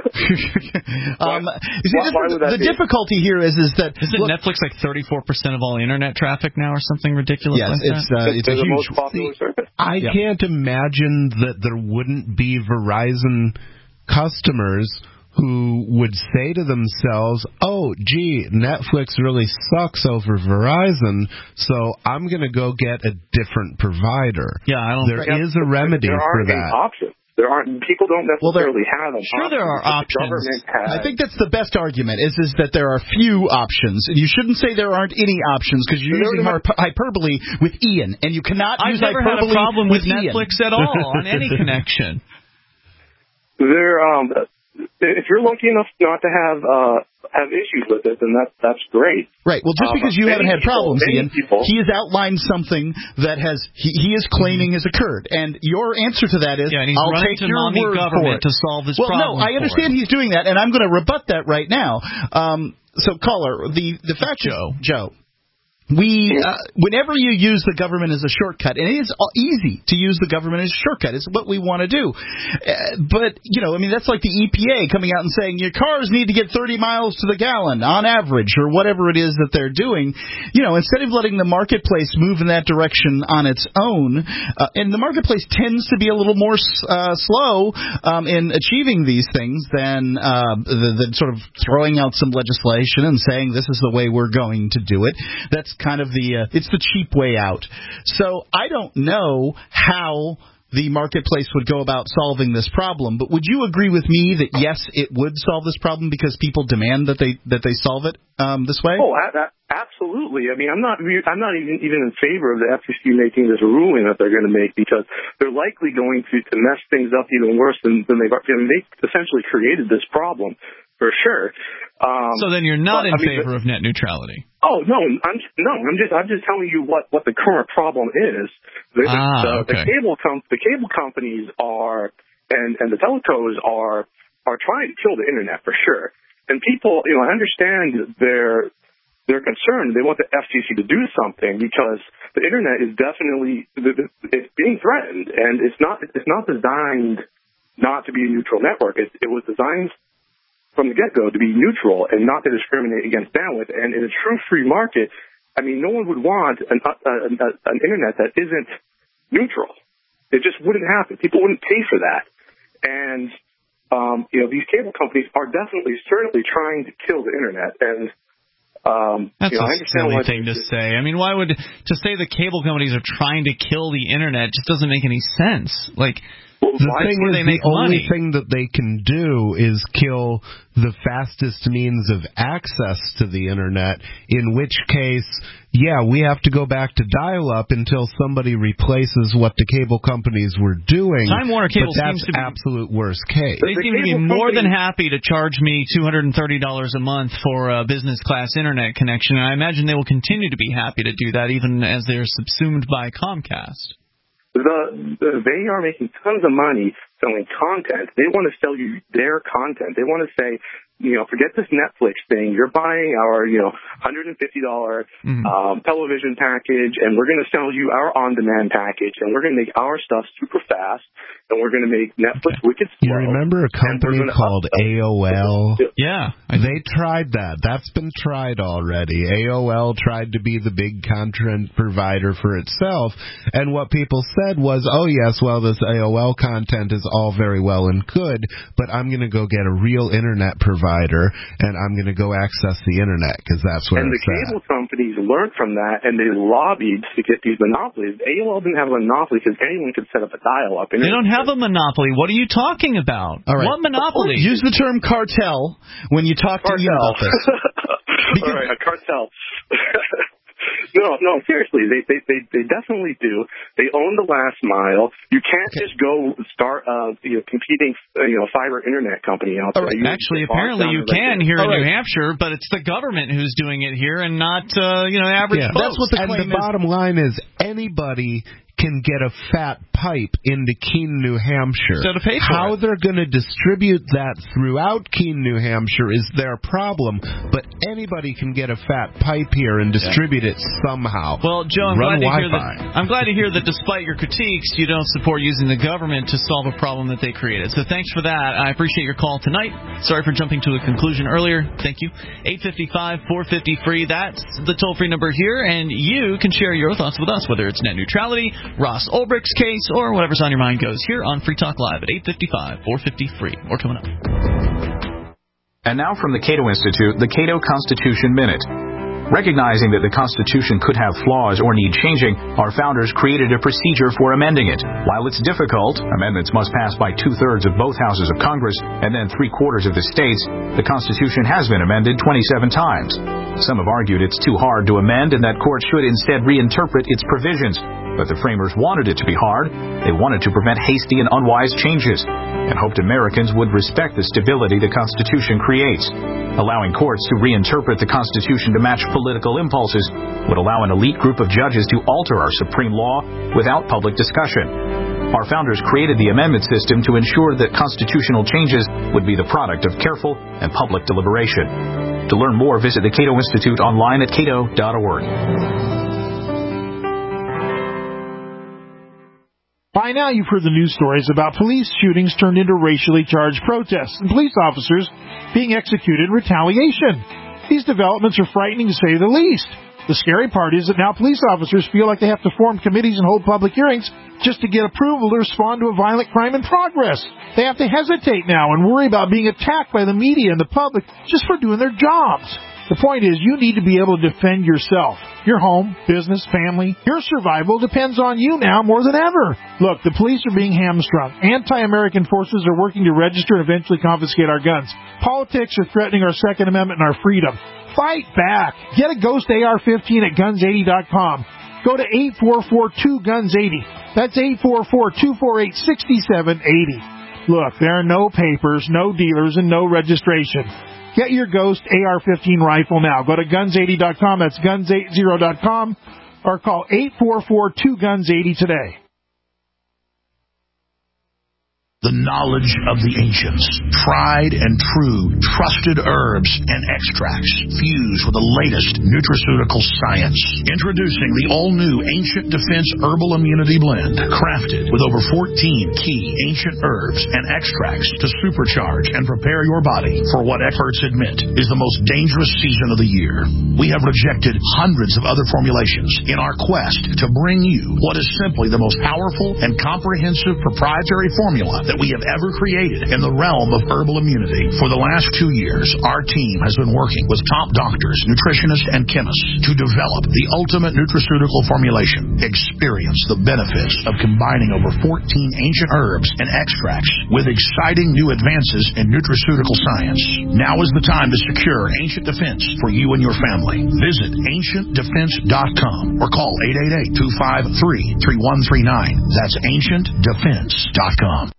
um, you see, why, this why is, would that the be? difficulty here is is that... Isn't look, Netflix like thirty-four percent of all internet traffic now or something ridiculous yes, like it's, that? uh, it's a the huge... most popular service. I Yeah. can't imagine that there wouldn't be Verizon customers who would say to themselves, oh, gee, Netflix really sucks over Verizon, so I'm going to go get a different provider. Yeah, I don't There think- is a remedy there for aren't any that. options. There aren't. People don't Well, there- necessarily have them. Sure there are options. The options. government has. I think that's the best argument, is is that there are few options. And you shouldn't say there aren't any options, because you're There using are- hyper- hyperbole with Ian, and you cannot I've use never had a hyperbole problem with, Ian. Netflix at all on any connection. There, um, if you're lucky enough not to have uh, have issues with it, then that's that's great. Right. Well, just Um, because you many haven't had people- problems, many Ian, people- he has outlined something that has he, he is claiming has occurred, and your answer to that is, Yeah, and he's I'll running take to your mommy word for government it. to solve this well, problem. no, I for understand him. he's doing that, and I'm going to rebut that right now. Um, so, caller, the the fact Joe. is, Joe. We, uh, whenever you use the government as a shortcut, and it is easy to use the government as a shortcut, it's what we want to do. Uh, but, you know, I mean, that's like the E P A coming out and saying your cars need to get thirty miles to the gallon on average, or whatever it is that they're doing. You know, instead of letting the marketplace move in that direction on its own, uh, and the marketplace tends to be a little more uh, slow um, in achieving these things than uh, the, the sort of throwing out some legislation and saying this is the way we're going to do it. That's kind of the, uh, it's the cheap way out. So I don't know how the marketplace would go about solving this problem, but would you agree with me that yes, it would solve this problem because people demand that they that they solve it um, this way? Oh, a- a- absolutely. I mean, I'm not re- I'm not even even in favor of the F C C making this ruling that they're going to make, because they're likely going to, to mess things up even worse than, than they've. I mean, they essentially created this problem for sure. Um, so then you're not but, in I mean, favor the, of net neutrality. Oh no, I'm no, I'm just I'm just telling you what, what the current problem is. The, ah, the, okay. the cable com- the cable companies are and, and the telcos are are trying to kill the internet for sure. And people, you know, I understand their their concern. They want the F C C to do something because the internet is definitely it's being threatened, and it's not it's not designed not to be a neutral network. It, it was designed from the get-go to be neutral and not to discriminate against bandwidth. And in a true free market, I mean, no one would want an, uh, an, uh, an internet that isn't neutral. It just wouldn't happen. People wouldn't pay for that. And, um, you know, these cable companies are definitely, certainly trying to kill the internet. And, um, That's you know, a I understand silly why thing to say. I mean, why would, to say the cable companies are trying to kill the internet just doesn't make any sense. Like, the thing is, they the make only money. thing that they can do is kill the fastest means of access to the internet, in which case, yeah, we have to go back to dial-up until somebody replaces what the cable companies were doing. Time Warner Cable but that's seems to be absolute worst case. They seem to be more than happy to charge me two hundred thirty dollars a month for a business-class internet connection, and I imagine they will continue to be happy to do that even as they're subsumed by Comcast. The, the they are making tons of money selling content. They want to sell you their content. They want to say, you know, forget this Netflix thing. You're buying our, you know, one hundred fifty dollars mm-hmm. um, television package, and we're going to sell you our on-demand package, and we're going to make our stuff super fast, and we're going to make Netflix okay. wicked slow. You remember a company called A O L? Yeah. They tried that. That's been tried already. A O L tried to be the big content provider for itself, and what people said was, oh, yes, well, this A O L content is all very well and good, but I'm going to go get a real internet provider, and I'm going to go access the internet, because that's where and it's the cable at. companies learned from that, and they lobbied to get these monopolies. A O L didn't have a monopoly because anyone could set up a dial-up. They don't have a monopoly. What are you talking about? All right. What monopoly? Use the term cartel when you talk cartel. to you about this. All right, a cartel. No, no, seriously, they, they they they definitely do. They own the last mile. You can't okay. just go start uh, you know, competing uh, you know fiber internet company out there. Right. You Actually, apparently you can here All in right. New Hampshire, but it's the government who's doing it here and not uh, you know average yeah, folks. That's what the claim and the is. Bottom line is anybody can get a fat pipe into Keene, New Hampshire. So to pay for How it. they're going to distribute that throughout Keene, New Hampshire is their problem, but anybody can get a fat pipe here and distribute yeah. it somehow. Well, Joe, I'm Run glad, to hear Wi-Fi. that, I'm glad to hear that despite your critiques, you don't support using the government to solve a problem that they created. So thanks for that. I appreciate your call tonight. Sorry for jumping to a conclusion earlier. Thank you. eight five five, four five zero, free. That's the toll-free number here, and you can share your thoughts with us, whether it's net neutrality, Ross Ulbricht's case, or whatever's on your mind goes here on Free Talk Live at eight five five, four five zero, free. More coming up. And now from the Cato Institute, the Cato Constitution Minute. Recognizing that the Constitution could have flaws or need changing, our founders created a procedure for amending it. While it's difficult, amendments must pass by two-thirds of both houses of Congress and then three-quarters of the states, the Constitution has been amended twenty-seven times. Some have argued it's too hard to amend and that courts should instead reinterpret its provisions. But the framers wanted it to be hard. They wanted to prevent hasty and unwise changes and hoped Americans would respect the stability the Constitution creates. Allowing courts to reinterpret the Constitution to match political impulses would allow an elite group of judges to alter our supreme law without public discussion. Our founders created the amendment system to ensure that constitutional changes would be the product of careful and public deliberation. To learn more, visit the Cato Institute online at cato dot org. By now, you've heard the news stories about police shootings turned into racially charged protests and police officers being executed in retaliation. These developments are frightening to say the least. The scary part is that now police officers feel like they have to form committees and hold public hearings just to get approval to respond to a violent crime in progress. They have to hesitate now and worry about being attacked by the media and the public just for doing their jobs. The point is, you need to be able to defend yourself. Your home, business, family, your survival depends on you now more than ever. Look, the police are being hamstrung. Anti-American forces are working to register and eventually confiscate our guns. Politics are threatening our Second Amendment and our freedom. Fight back. Get a Ghost A R fifteen at guns eighty dot com. Go to eight four four two guns eighty. That's eight four four, two four eight, six seven eight zero. Look, there are no papers, no dealers, and no registration. Get your Ghost A R fifteen rifle now. Go to guns eighty dot com. That's guns eighty dot com. Or call eight four four two guns eighty today. The knowledge of the ancients, tried and true, trusted herbs and extracts fused with the latest nutraceutical science. Introducing the all-new Ancient Defense Herbal Immunity Blend, crafted with over fourteen key ancient herbs and extracts to supercharge and prepare your body for what experts admit is the most dangerous season of the year. We have rejected hundreds of other formulations in our quest to bring you what is simply the most powerful and comprehensive proprietary formula that we have ever created in the realm of herbal immunity. For the last two years, our team has been working with top doctors, nutritionists, and chemists to develop the ultimate nutraceutical formulation. Experience the benefits of combining over fourteen ancient herbs and extracts with exciting new advances in nutraceutical science. Now is the time to secure Ancient Defense for you and your family. Visit ancient defense dot com or call eight eight eight, two five three, three one three nine. That's ancient defense dot com.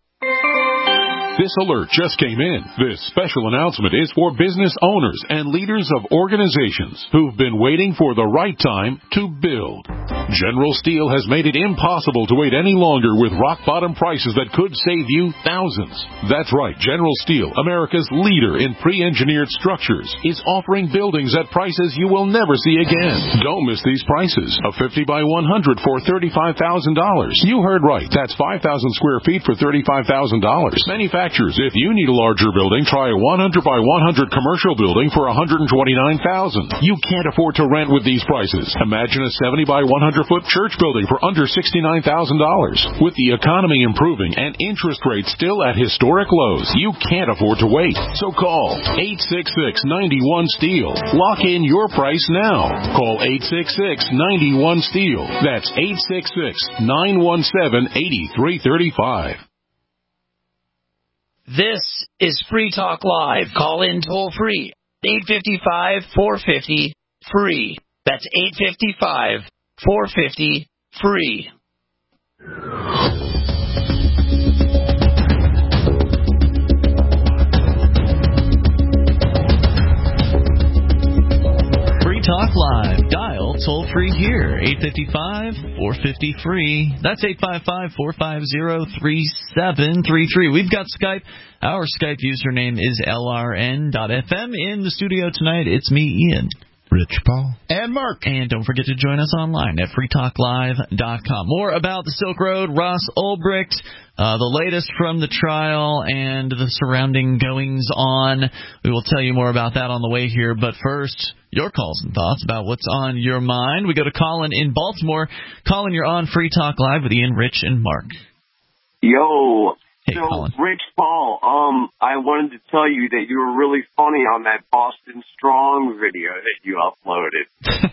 This alert just came in. This special announcement is for business owners and leaders of organizations who've been waiting for the right time to build. General Steel has made it impossible to wait any longer with rock-bottom prices that could save you thousands. That's right. General Steel, America's leader in pre-engineered structures, is offering buildings at prices you will never see again. Don't miss these prices. A fifty by one hundred for thirty-five thousand dollars. You heard right. That's five thousand square feet for thirty-five thousand dollars. Manufactured If you need a larger building, try a one hundred by one hundred commercial building for one hundred twenty-nine thousand dollars. You can't afford to rent with these prices. Imagine a seventy by one hundred foot church building for under sixty-nine thousand dollars. With the economy improving and interest rates still at historic lows, you can't afford to wait. So call eight six six, nine one, STEEL. Lock in your price now. Call eight six six, nine one, STEEL. That's eight six six, nine one seven, eight three three five. This is Free Talk Live. Call in toll free. eight five five, four five zero, free. That's eight five five, four five zero, free. Talk Live. Dial toll free here. eight five five, four five zero, free. That's eight five five, four five zero, three seven three three. We've got Skype. Our Skype username is L R N dot F M. In the studio tonight, it's me, Ian. Rich Paul. And Mark. And don't forget to join us online at free talk live dot com. More about the Silk Road, Ross Ulbricht, uh, the latest from the trial, and the surrounding goings-on. We will tell you more about that on the way here. But first, your calls and thoughts about what's on your mind. We go to Colin in Baltimore. Colin, you're on Free Talk Live with Ian, Rich, and Mark. Yo. Hey, so, Colin. Rich Paul, um, I wanted to tell you that you were really funny on that Boston Strong video that you uploaded.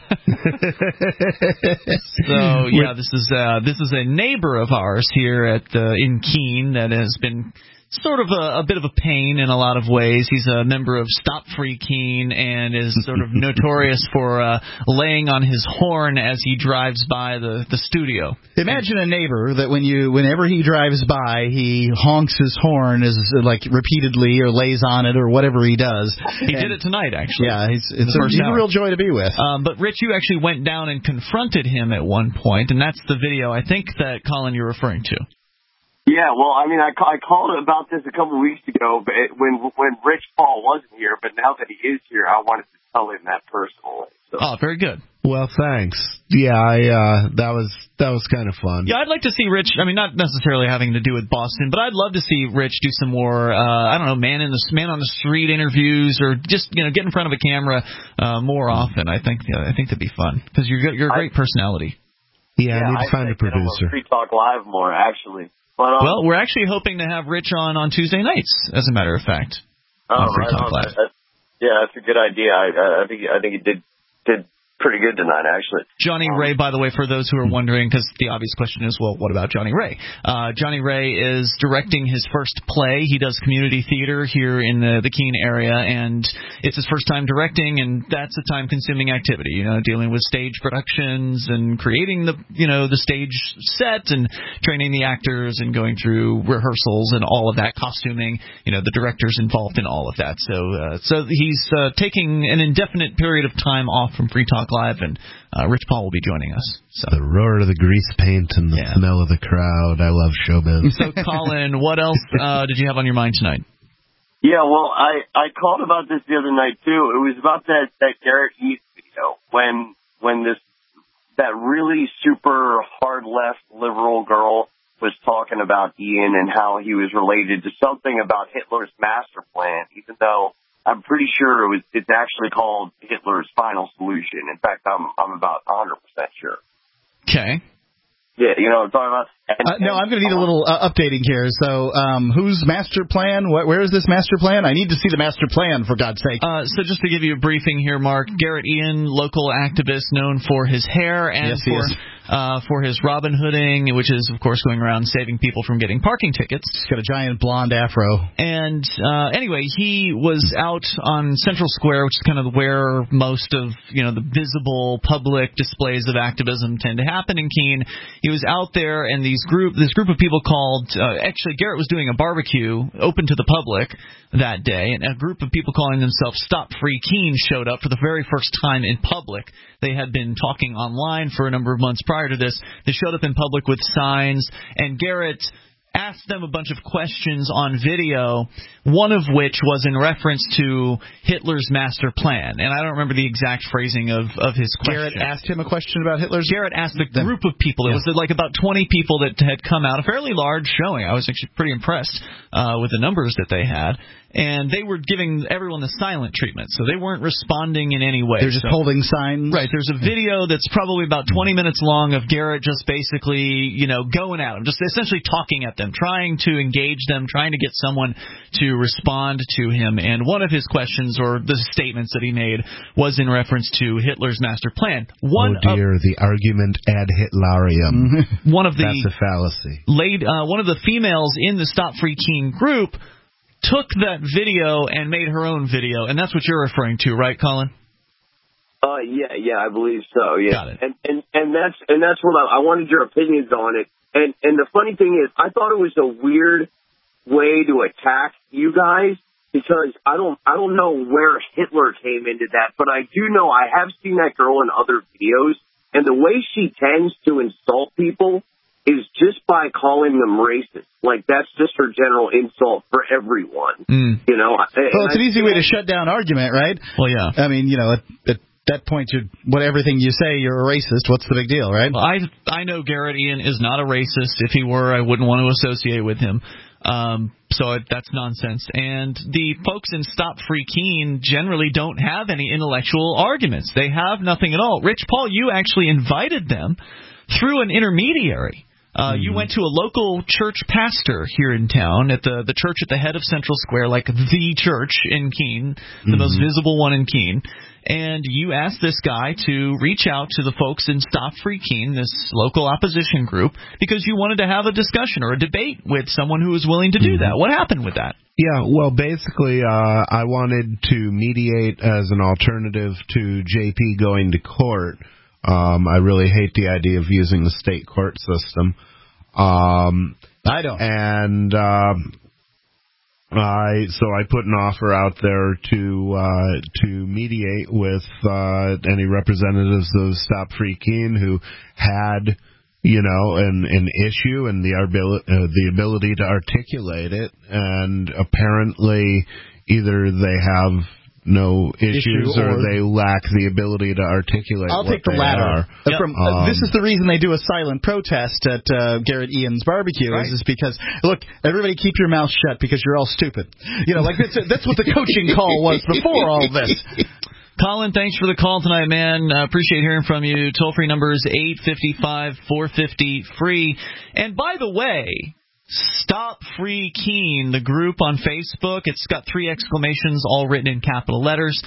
So yeah, this is uh, this is a neighbor of ours here at uh, in Keene that has been sort of a, a bit of a pain in a lot of ways. He's a member of Stop Free Keene and is sort of notorious for uh, laying on his horn as he drives by the, the studio. Imagine a neighbor that when you, whenever he drives by, he honks his horn as like repeatedly or lays on it or whatever he does. He and, did it tonight, actually. Yeah, he's, it's a, he's a real joy to be with. Um, but Rich, you actually went down and confronted him at one point, and that's the video I think that Colin you're referring to. Yeah, well, I mean, I, I called about this a couple of weeks ago, but it, when when Rich Paul wasn't here, but now that he is here, I wanted to tell him that personally. So. Oh, very good. Well, thanks. Yeah, I uh, that was that was kind of fun. Yeah, I'd like to see Rich. I mean, not necessarily having to do with Boston, but I'd love to see Rich do some more. Uh, I don't know, man in the man on the street interviews, or just you know get in front of a camera uh, more often. I think yeah, I think that'd be fun because you're you're a great I, personality. Yeah, yeah, I need to find a producer. Free Talk Live more actually. But, um, well, we're actually hoping to have Rich on on Tuesday nights, as a matter of fact. Oh, right on. That, yeah, that's a good idea. I, I think I think he did did pretty good tonight, actually. Johnny um, Ray, by the way, for those who are wondering, because the obvious question is, well, what about Johnny Ray? Uh, Johnny Ray is directing his first play. He does community theater here in the, the Keene area, and it's his first time directing, and that's a time-consuming activity, you know, dealing with stage productions and creating the, you know, the stage set and training the actors and going through rehearsals and all of that, costuming. You know, the director's involved in all of that. So, uh, so he's uh, taking an indefinite period of time off from Free Talk Live, and uh, Rich Paul will be joining us. So. The roar of the grease paint and the yeah. smell of the crowd. I love showbiz. So, Colin, what else uh, did you have on your mind tonight? Yeah, well, I, I called about this the other night, too. It was about that, that Garrett Heath video when when this that really super hard-left liberal girl was talking about Ian and how he was related to something about Hitler's master plan, even though I'm pretty sure it was, it's actually called Hitler's Final Solution. In fact, I'm I'm about one hundred percent sure. Okay. Yeah, you know what I'm talking about? And, uh, no, I'm going to need a little uh, updating here. So um, whose master plan? Wh- where is this master plan? I need to see the master plan, for God's sake. Uh, so just to give you a briefing here, Mark, Garrett Ian, local activist known for his hair and yes, he for... is. Uh, for his Robin Hooding, which is, of course, going around saving people from getting parking tickets. He's got a giant blonde afro. And uh, anyway, he was out on Central Square, which is kind of where most of, you know, the visible public displays of activism tend to happen in Keene. He was out there, and these group, this group of people called, uh, actually, Garrett was doing a barbecue open to the public that day, and a group of people calling themselves Stop Free Keene showed up for the very first time in public. They had been talking online for a number of months prior to this. They showed up in public with signs, and Garrett asked them a bunch of questions on video, one of which was in reference to Hitler's master plan. And I don't remember the exact phrasing of, of his question. Garrett asked him a question about Hitler's? Garrett asked a group of people. It yeah. was like about twenty people that had come out, a fairly large showing. I was actually pretty impressed uh, with the numbers that they had. And they were giving everyone the silent treatment, so they weren't responding in any way. They're just so, holding signs? Right. There's a video that's probably about twenty minutes long of Garrett just basically, you know, going at them, just essentially talking at them, trying to engage them, trying to get someone to respond to him. And one of his questions, or the statements that he made, was in reference to Hitler's master plan. One oh, dear, of, the argument ad Hitlerium. One of the... That's a fallacy. Laid, uh, one of the females in the Stop Free Keene group took that video and made her own video, and that's what you're referring to, right, Colin? Uh, yeah, yeah, I believe so. Yeah, Got it. and and and that's and that's what I, I wanted your opinions on it. And and the funny thing is, I thought it was a weird way to attack you guys because I don't I don't know where Hitler came into that, but I do know I have seen that girl in other videos, and the way she tends to insult people is just by calling them racist. Like, that's just her general insult for everyone. Mm. You know? Well, it's an easy way to shut down argument, right? Well, yeah. I mean, you know, at, at that point, you what everything you say, you're a racist. What's the big deal, right? Well, I, I know Garrett Ian is not a racist. If he were, I wouldn't want to associate with him. Um, so that's nonsense. And the folks in Stop Free Keene generally don't have any intellectual arguments. They have nothing at all. Rich Paul, you actually invited them through an intermediary. Uh, you went to a local church pastor here in town, at the the church at the head of Central Square, like the church in Keene, the mm-hmm. most visible one in Keene, and you asked this guy to reach out to the folks in Stop Free Keene, this local opposition group, because you wanted to have a discussion or a debate with someone who was willing to do mm-hmm. that. What happened with that? Yeah, well, basically, uh, I wanted to mediate as an alternative to J P going to court. Um, I really hate the idea of using the state court system. Um, I don't. And um, I so I put an offer out there to uh, to mediate with uh, any representatives of Stop Free Keene who had, you know, an an issue and the ability uh, the ability to articulate it, and apparently either they have no issues Issue or, or they lack the ability to articulate I'll what take the they latter. are. Yep. From, uh, um, this is the reason they do a silent protest at uh, Garrett Ian's barbecue, right. is, is because, look, everybody keep your mouth shut because you're all stupid. You know, like that's, that's what the coaching call was before all this. Colin, thanks for the call tonight, man. Uh, appreciate hearing from you. Toll-free number is eight five five, four five zero, free. And by the way, Stop Free Keene, the group on Facebook, it's got three exclamations all written in capital letters.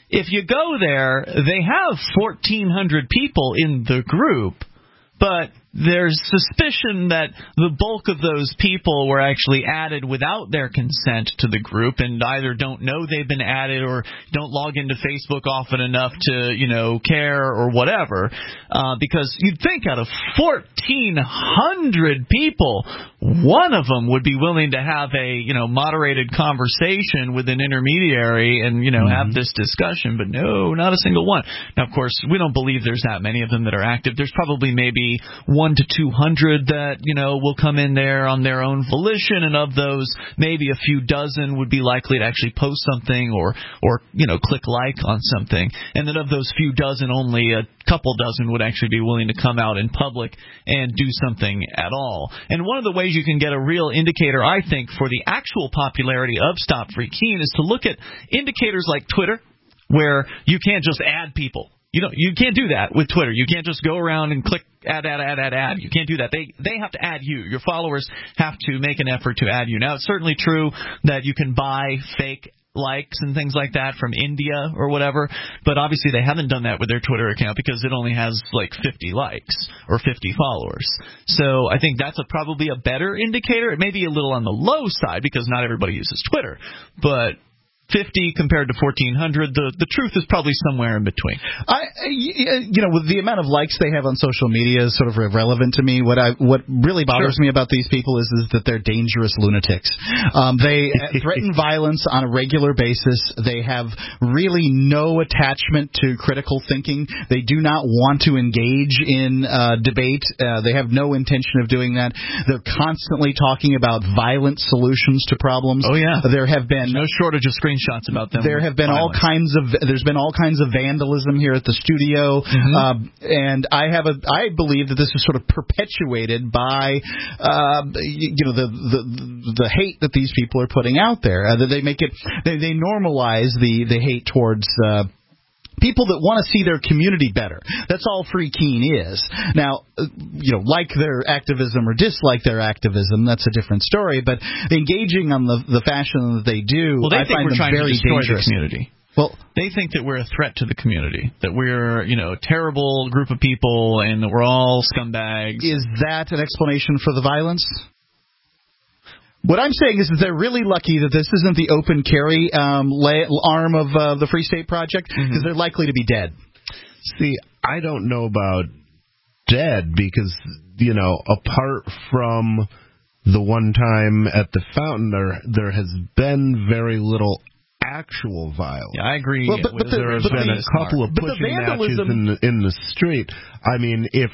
if you go there, they have fourteen hundred people in the group, but there's suspicion that the bulk of those people were actually added without their consent to the group and either don't know they've been added or don't log into Facebook often enough to, you know, care or whatever. Uh, because you'd think out of fourteen hundred people, one of them would be willing to have a, you know, moderated conversation with an intermediary and, you know, mm-hmm. have this discussion. But no, not a single one. Now, of course, we don't believe there's that many of them that are active. There's probably maybe one to two hundred that, you know, will come in there on their own volition, and of those, maybe a few dozen would be likely to actually post something or, or you know, click like on something. And then of those few dozen, only a couple dozen would actually be willing to come out in public and do something at all. And one of the ways you can get a real indicator, I think, for the actual popularity of Stop Free Keene is to look at indicators like Twitter, where you can't just add people. You know, you can't do that with Twitter. You can't just go around and click add, add, add, add, add. You can't do that. They they have to add you. Your followers have to make an effort to add you. Now, it's certainly true that you can buy fake likes and things like that from India or whatever, but obviously they haven't done that with their Twitter account because it only has like fifty likes or fifty followers. So I think that's a, probably a better indicator. It may be a little on the low side because not everybody uses Twitter, but fifty compared to fourteen hundred, the the truth is probably somewhere in between. I, you know, with the amount of likes they have on social media is sort of irrelevant to me. What I what really bothers Sure. me about these people is, is that they're dangerous lunatics. Um, they threaten violence on a regular basis. They have really no attachment to critical thinking. They do not want to engage in uh, debate. Uh, they have no intention of doing that. They're constantly talking about violent solutions to problems. Oh yeah, there have been There's no shortage of screen shots about them. There have been violence. all kinds of there's been all kinds of vandalism here at the studio, mm-hmm. uh, and I have a I believe that this is sort of perpetuated by uh, you, you know the, the the hate that these people are putting out there. Uh, that they make it they, they normalize the the hate towards. Uh, People that want to see their community better. That's all Free Keene is. Now, you know, like their activism or dislike their activism, that's a different story. But engaging on the the fashion that they do, well, they I think find we're them trying very to destroy dangerous. the community. Well, they think that we're a threat to the community, that we're, you know, a terrible group of people, and that we're all scumbags. Is that an explanation for the violence? What I'm saying is that they're really lucky that this isn't the open carry um, lay, arm of uh, the Free State Project, because mm-hmm. they're likely to be dead. See, I don't know about dead because, you know, apart from the one time at the fountain, there there has been very little actual violence. Yeah, I agree. Well, but, but the, there have been the, a couple of pushing matches in the, in the street. I mean, if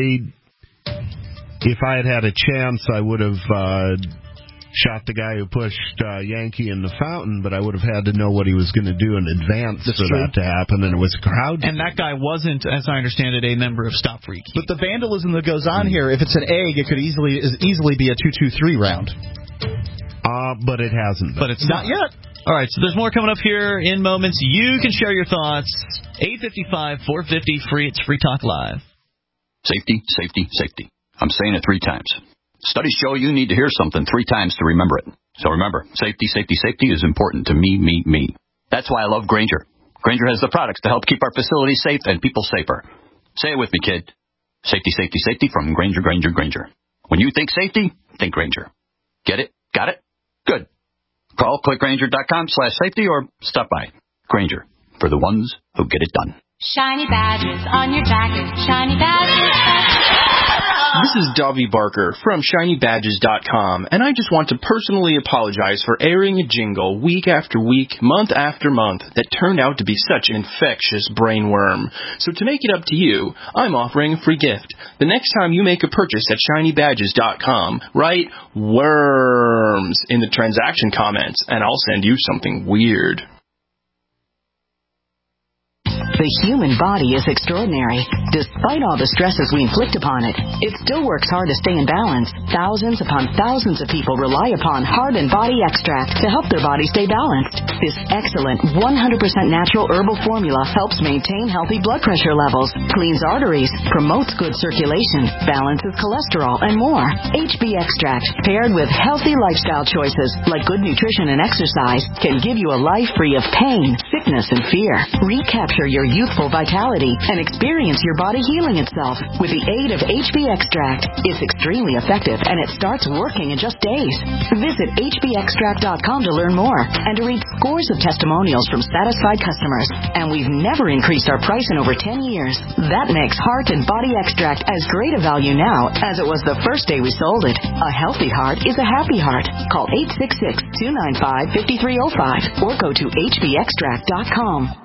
I if I had had a chance, I would have uh, shot the guy who pushed uh, Yankee in the fountain, but I would have had to know what he was going to do in advance That's for true. that to happen, and it was a crowd. And that guy wasn't, as I understand it, a member of Stop Free Keene. But the vandalism that goes on here, if it's an egg, it could easily is easily be a two two three round. Uh, but it hasn't been. But it's not, not yet. All right, so there's more coming up here in moments. You can share your thoughts. eight five five, four five zero, free. It's Free Talk Live. Safety, safety, safety. I'm saying it three times. Studies show you need to hear something three times to remember it. So remember, safety, safety, safety is important to me, me, me. That's why I love Grainger. Grainger has the products to help keep our facilities safe and people safer. Say it with me, kid. Safety, safety, safety from Grainger, Grainger, Grainger. When you think safety, think Grainger. Get it? Got it? Good. Call clickgrainger.com slash safety or stop by. Grainger, for the ones who get it done. Shiny badges on your jacket. Shiny badges. This is Dovey Barker from shiny badges dot com, and I just want to personally apologize for airing a jingle week after week, month after month, that turned out to be such an infectious brainworm. So to make it up to you, I'm offering a free gift. The next time you make a purchase at shiny badges dot com, write worms in the transaction comments, and I'll send you something weird. The human body is extraordinary. Despite all the stresses we inflict upon it, it still works hard to stay in balance. Thousands upon thousands of people rely upon Heart and Body Extract to help their body stay balanced. This excellent one hundred percent natural herbal formula helps maintain healthy blood pressure levels, cleans arteries, promotes good circulation, balances cholesterol, and more. H B Extract, paired with healthy lifestyle choices like good nutrition and exercise, can give you a life free of pain, sickness, and fear. Recapture your youthful vitality and experience your body healing itself with the aid of H B Extract. It's extremely effective and it starts working in just days. Visit H B extract dot com to learn more and to read scores of testimonials from satisfied customers. And we've never increased our price in over ten years. That makes Heart and Body Extract as great a value now as it was the first day we sold it. A healthy heart is a happy heart. Call eight six six, two nine five, five three zero five or go to H B extract dot com.